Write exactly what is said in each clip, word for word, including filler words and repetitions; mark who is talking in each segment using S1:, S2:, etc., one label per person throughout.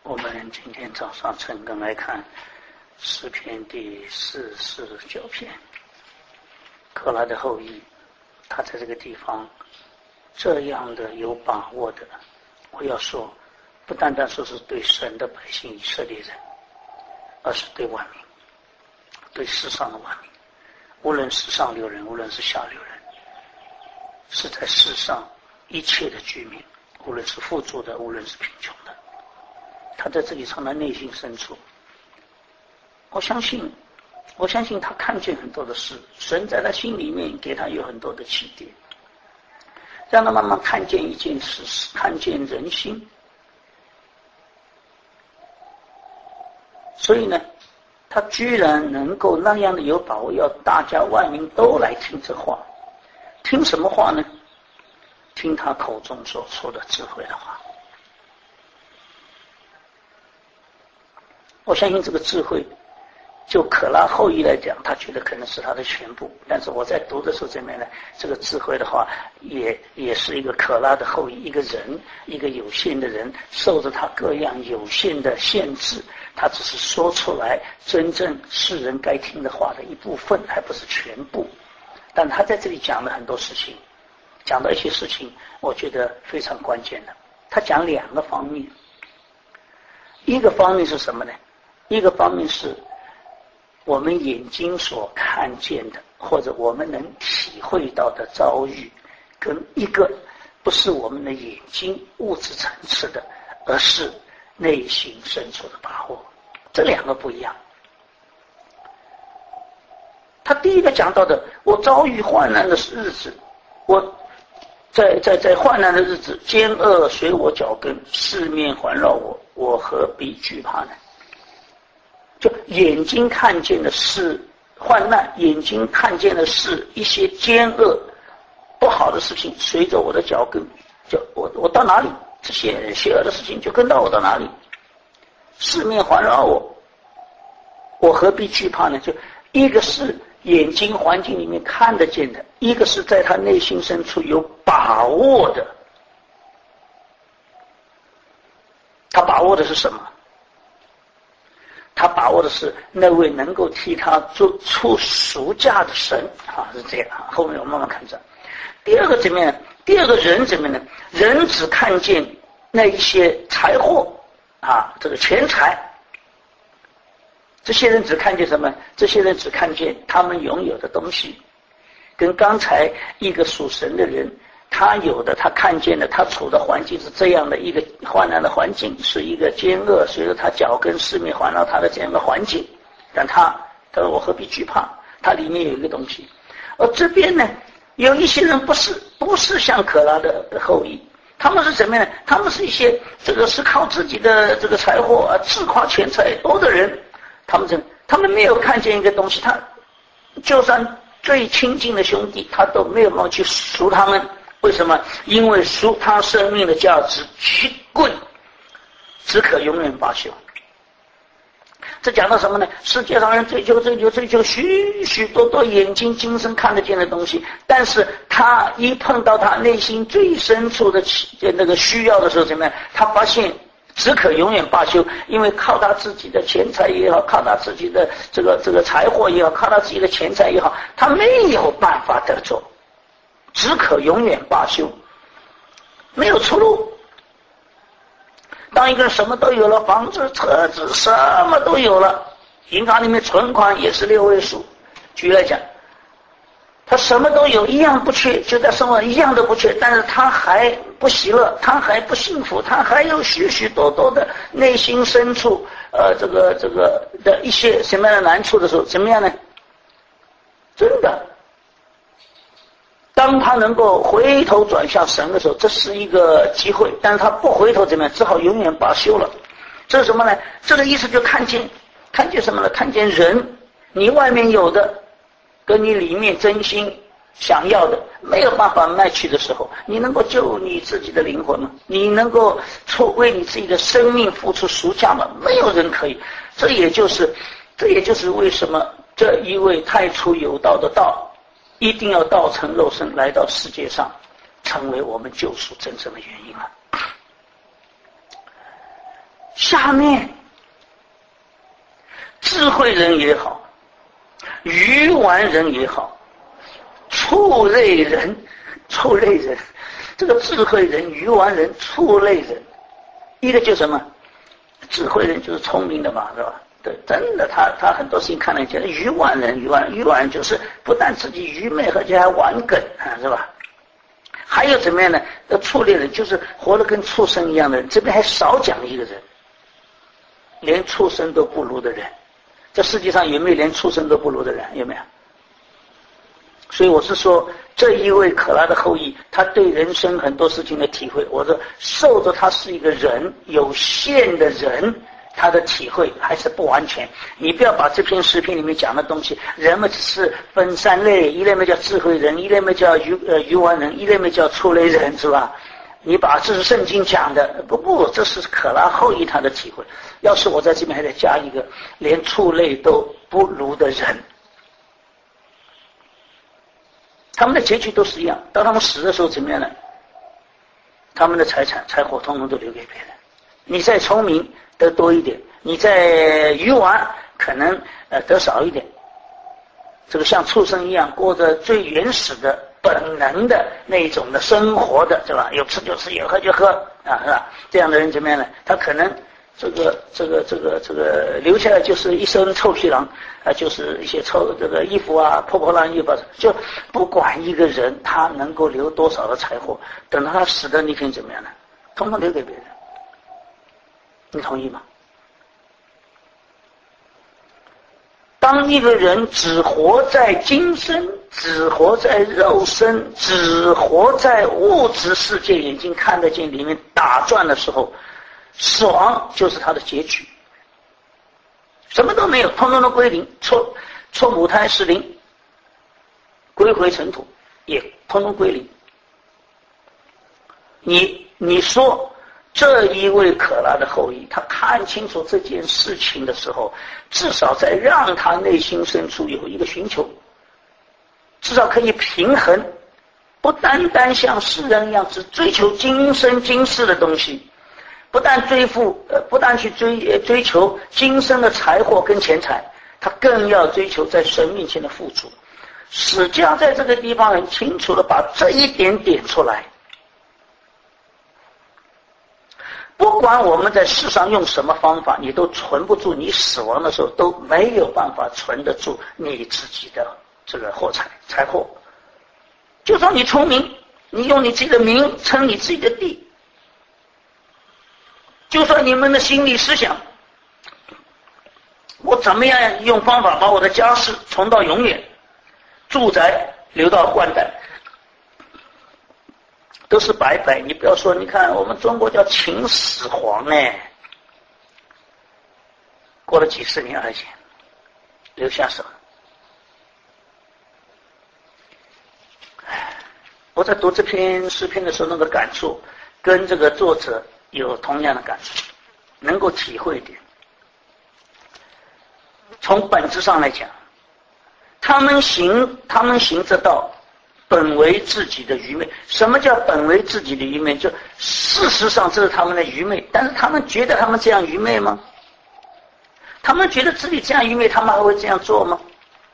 S1: 我们今天早上晨更来看诗篇第四十九篇，可拉的后裔，他在这个地方这样的有把握的，我要说，不单单说是对神的百姓以色列人，而是对万民，对世上的万民，无论是上流人，无论是下流人，是在世上一切的居民，无论是富足的，无论是贫穷的，他在这里从他内心深处，我相信我相信他看见很多的事，神在他心里面给他有很多的启迪，让他慢慢看见一件事，看见人心。所以呢，他居然能够那样的有把握，要大家万民都来听这话。听什么话呢？听他口中所说的智慧的话。我相信这个智慧，就可拉后裔来讲，他觉得可能是他的全部。但是我在读的时候，这边呢，这个智慧的话，也也是一个可拉的后裔，一个人，一个有限的人，受着他各样有限的限制，他只是说出来真正世人该听的话的一部分，还不是全部。但他在这里讲了很多事情，讲到一些事情，我觉得非常关键的。他讲两个方面，一个方面是什么呢？一个方面是我们眼睛所看见的，或者我们能体会到的遭遇，跟一个不是我们的眼睛物质层次的，而是内心深处的把握，这两个不一样。他第一个讲到的，我遭遇患难的日子，我在在在患难的日子，奸恶随我脚跟，四面环绕我，我何必惧怕呢？就眼睛看见的是患难，眼睛看见的是一些奸恶不好的事情随着我的脚跟，就我我到哪里，这些邪恶的事情就跟到我到哪里，四面环绕我，我何必惧怕呢？就一个是眼睛环境里面看得见的，一个是在他内心深处有把握的。他把握的是什么？他把握的是那位能够替他做出赎价的神啊，是这样。后面我慢慢看着。第二个怎么样？第二个人怎么样呢？人只看见那一些财货啊，这个钱财。这些人只看见什么？这些人只看见他们拥有的东西，跟刚才一个属神的人，他有的，他看见的，他处的环境是这样的一个患难的环境，是一个奸恶随着他脚跟四面环绕他的这样的环境。但他他说我何必惧怕？他里面有一个东西。而这边呢，有一些人不是不是像可拉的后裔，他们是什么呢？他们是一些这个是靠自己的这个财货啊，自夸钱财多的人。他们这他们没有看见一个东西，他就算最亲近的兄弟，他都没有办法去赎他们。为什么？因为赎他生命的价值极贵，只可永远罢休。这讲到什么呢？世界上人追求追求追求许许多多眼睛今生看得见的东西，但是他一碰到他内心最深处的那个需要的时候，怎么样？他发现只可永远罢休，因为靠他自己的钱财也好，靠他自己的这个这个财货也好，靠他自己的钱财也好，他没有办法得着，只可永远罢休，没有出路。当一个人什么都有了，房子、车子什么都有了，银行里面存款也是六位数，举例来讲，他什么都有，一样不缺，就在生活一样都不缺，但是他还不喜乐，他还不幸福，他还有许许多多的内心深处呃这个这个的一些什么样的难处的时候，怎么样呢？真的，当他能够回头转向神的时候，这是一个机会，但是他不回头怎么样？只好永远罢休了。这是什么呢？这个意思就看见看见什么呢？看见人，你外面有的跟你里面真心想要的没有办法卖去的时候，你能够救你自己的灵魂吗？你能够出为你自己的生命付出赎价吗？没有人可以。这也就是这也就是为什么这一位太初有道的道一定要道成肉身来到世界上，成为我们救赎真正的原因了。 下面智慧人也好，愚顽人也好，畜类人，畜类人，这个智慧人、愚顽人、畜类人，一个就是什么？智慧人就是聪明的嘛，是吧？对，真的，他他很多事情看得见。愚顽人，愚顽愚顽人就是不但自己愚昧，而且还顽梗啊，是吧？还有怎么样呢？畜类人就是活得跟畜生一样的人，这边还少讲一个人，连畜生都不如的人。这世界上有没有连畜生都不如的人？有没有？所以我是说，这一位可拉的后裔，他对人生很多事情的体会，我说受着他是一个人，有限的人，他的体会还是不完全。你不要把这篇诗篇里面讲的东西，人们只是分三类，一类嘛叫智慧人，一类嘛叫愚呃愚顽人，一类嘛叫畜类人，是吧？你把这是圣经讲的，不不，这是可拉后裔他的体会。要是我在这边还得加一个连畜类都不如的人，他们的结局都是一样。当他们死的时候怎么样呢？他们的财产财货统统都留给别人。你再聪明得多一点，你再愚顽可能呃得少一点。这个像畜生一样过着最原始的本能的那种的生活的，是吧？有吃就吃，有喝就喝啊，是吧？这样的人怎么样呢？他可能这个这个这个这个留下来就是一身臭皮囊啊，就是一些臭这个衣服啊，破破烂衣服，就不管一个人他能够留多少的财货，等到他死的那天怎么样呢？统统留给别人。你同意吗？当一个人只活在今生，只活在肉身，只活在物质世界眼睛看得见里面打转的时候，死亡就是他的结局，什么都没有，通通都归零，出出母胎失灵，归回尘土，也通通归零。你你说这一位可拉的后裔，他看清楚这件事情的时候，至少在让他内心深处有一个寻求，至少可以平衡，不单单像世人一样只追求今生今世的东西，不但追付呃，不但去追追求今生的财货跟钱财，他更要追求在神面前的富足。史家在这个地方很清楚的把这一点点出来。不管我们在世上用什么方法，你都存不住，你死亡的时候都没有办法存得住你自己的这个货财财货。就算你聪明，你用你自己的名称你自己的地，就算你们的心理思想，我怎么样用方法把我的家世存到永远，住宅留到万代，都是白白。你不要说，你看我们中国叫秦始皇呢，过了几十年而且留下什么？我在读这篇诗篇的时候，那个感触跟这个作者有同样的感触，能够体会一点。从本质上来讲，他们行他们行这道本为自己的愚昧。什么叫本为自己的愚昧？就事实上这是他们的愚昧，但是他们觉得他们这样愚昧吗？他们觉得自己这样愚昧，他们还会这样做吗？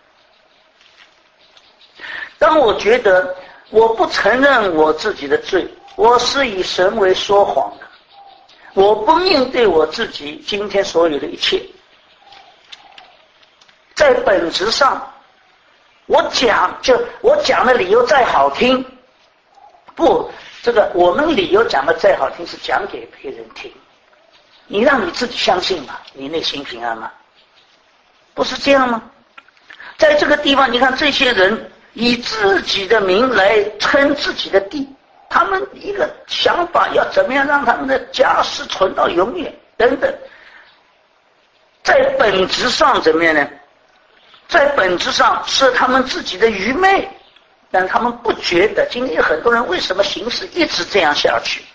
S1: 当我觉得我不承认我自己的罪，我是以神为说谎的，我不面对我自己今天所有的一切，在本质上我讲就我讲的理由再好听，不，这个我们理由讲的再好听是讲给别人听，你让你自己相信嘛，你内心平安吗？不是这样吗？在这个地方你看这些人以自己的名来称自己的地，他们一个想法要怎么样让他们的家世存到永远等等，在本质上怎么样呢？在本质上是他们自己的愚昧，但他们不觉得。今天很多人为什么行事一直这样下去，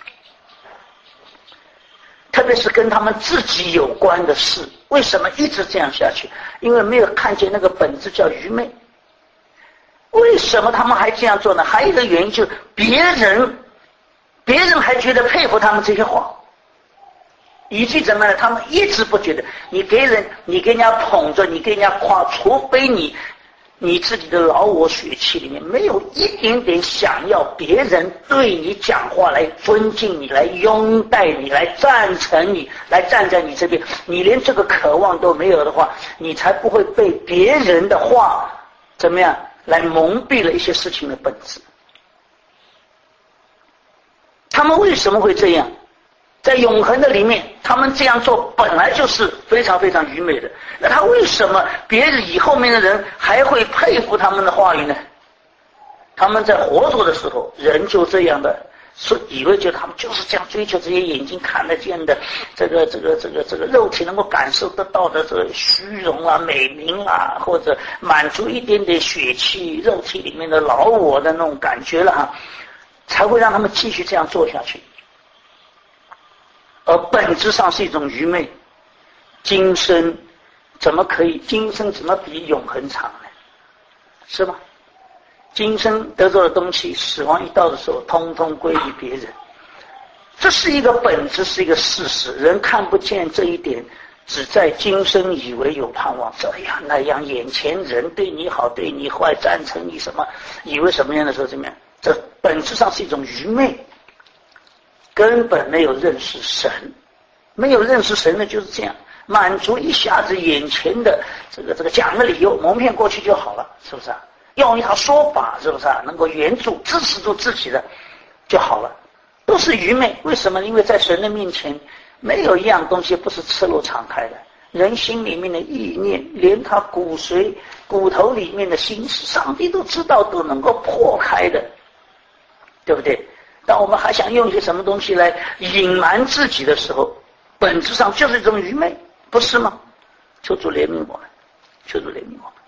S1: 特别是跟他们自己有关的事，为什么一直这样下去？因为没有看见那个本质叫愚昧。为什么他们还这样做呢？还有一个原因就是别人别人还觉得佩服他们这些话， 以及怎么样？他们一直不觉得你给人，你给人家捧着，你给人家夸，除非你你自己的老我血气里面没有一点点想要别人对你讲话来尊敬你，来拥戴你，来赞成你，来站在你这边，你连这个渴望都没有的话，你才不会被别人的话怎么样来蒙蔽了一些事情的本质。他们为什么会这样？在永恒的里面，他们这样做本来就是非常非常愚昧的。那他为什么别人以后面的人还会佩服他们的话语呢？他们在活着的时候，人就这样的，是以为就他们就是这样追求这些眼睛看得见的，这个这个这个这个肉体能够感受得到的这个虚荣啊、美名啊，或者满足一点点血气、肉体里面的老我的那种感觉了哈，才会让他们继续这样做下去。而本质上是一种愚昧。今生怎么可以？今生怎么比永恒长呢？是吧？今生得到的东西，死亡一到的时候，通通归于别人。这是一个本质，是一个事实。人看不见这一点，只在今生以为有盼望，这样那样，眼前人对你好，对你坏，赞成你什么，以为什么样的时候怎么样？这本质上是一种愚昧。根本没有认识神，没有认识神呢，就是这样满足一下子眼前的这个这个讲的理由，蒙骗过去就好了，是不是啊？用一套说法，是不是啊？能够援助支持住自己的就好了，都是愚昧。为什么？因为在神的面前，没有一样东西不是赤裸敞开的。人心里面的意念，连他骨髓骨头里面的心思，上帝都知道，都能够破开的，对不对？当我们还想用一些什么东西来隐瞒自己的时候，本质上就是一种愚昧，不是吗？求主怜悯我们，求主怜悯我们。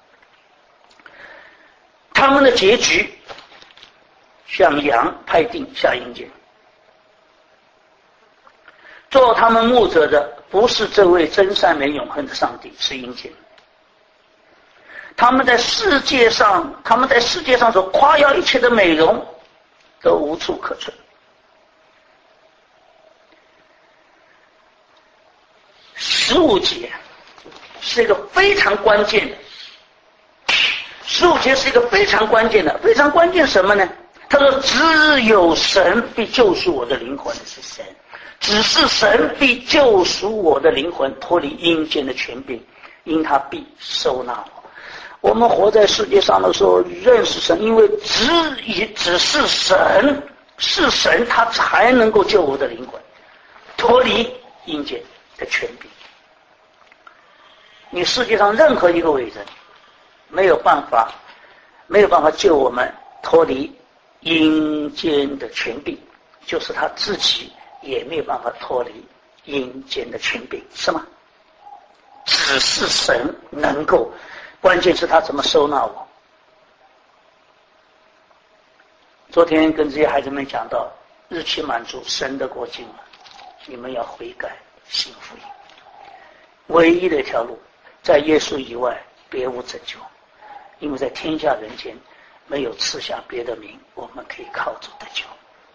S1: 他们的结局像羊派定下阴间，做他们牧者的不是这位真善美永恒的上帝，是阴间。他们在世界上，他们在世界上所夸耀一切的美容都无处可存。十五节是一个非常关键的，十五节是一个非常关键的，非常关键什么呢？他说：“只有神必救赎我的灵魂，是神，只是神必救赎我的灵魂，脱离阴间的权柄，因他必收纳我。”我们活在世界上的时候，认识神，因为只以只是神，是神，他才能够救我的灵魂，脱离阴间的权柄。你世界上任何一个伟人，没有办法，没有办法救我们脱离阴间的权柄，就是他自己也没有办法脱离阴间的权柄，是吗？只是神能够。关键是他怎么收纳我。昨天跟这些孩子们讲到，日期满足，神的国近了，你们要悔改，信福音。唯一的一条路，在耶稣以外别无拯救，因为在天下人间没有赐下别的名，我们可以靠主得救。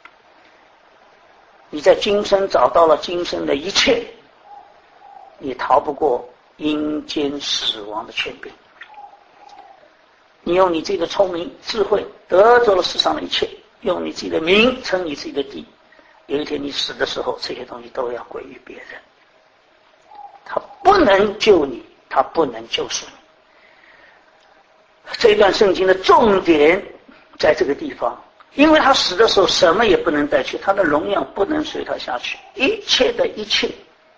S1: 你在今生找到了今生的一切，你逃不过阴间死亡的权柄。你用你自己的聪明智慧得着了世上的一切，用你自己的名称你自己的地，有一天你死的时候，这些东西都要归于别人。他不能救你，他不能救赎你。这段圣经的重点在这个地方，因为他死的时候什么也不能带去，他的荣耀不能随他下去，一切的一切，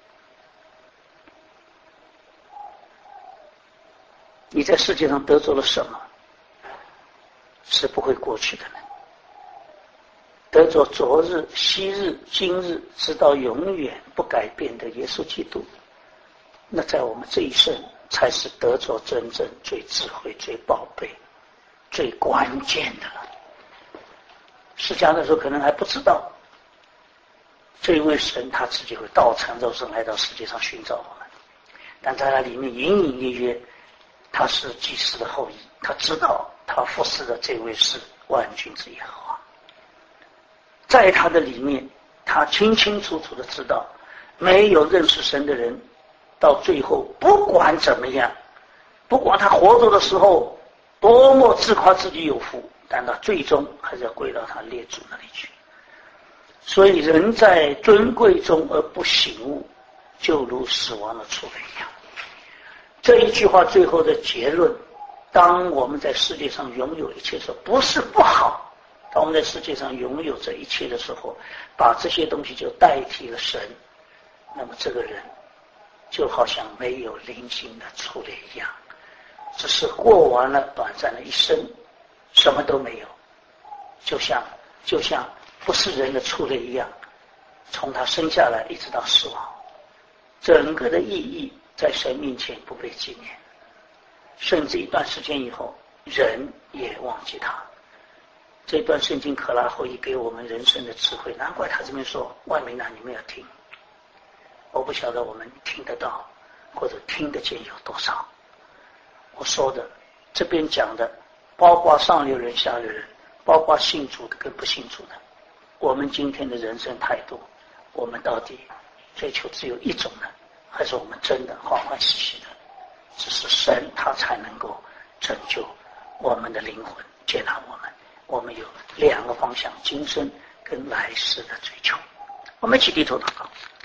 S1: 你在世界上得着了什么是不会过去的呢？得着昨日、昔日、今日，直到永远不改变的耶稣基督，那在我们这一生才是得着真正最智慧、最宝贝、最关键的了。释迦那时候可能还不知道，这位神他自己会道成肉身来到世界上寻找我们，但在他里面隐隐约约，他是祭司的后裔，他知道他服侍的这位是万军之耶和华。在他的里面，他清清楚楚的知道， 没有认识神的人，到最后不管怎么样，不管他活着的时候多么自夸自己有福，但他最终还是要归到他列祖那里去。所以人在尊贵中而不醒悟，就如死亡的畜类一样。这一句话最后的结论，当我们在世界上拥有一切的时候，不是不好，当我们在世界上拥有这一切的时候，把这些东西就代替了神，那么这个人就好像没有灵性的畜类一样，只是过完了短暂的一生，什么都没有，就像就像不是人的畜类一样，从他生下来一直到死亡，整个的意义在神面前不被纪念，甚至一段时间以后，人也忘记他。这段圣经可拉后裔给我们人生的智慧，难怪他这边说：万民啊，你们要听。我不晓得我们听得到或者听得见有多少。我说的这边讲的，包括上流人、下流人，包括信主的跟不信主的。我们今天的人生态度，我们到底追求只有一种呢，还是我们真的欢欢喜喜的？只是神他才能够拯救我们的灵魂，接纳我们。我们有两个方向，今生跟来世的追求。我们一起低头祷告。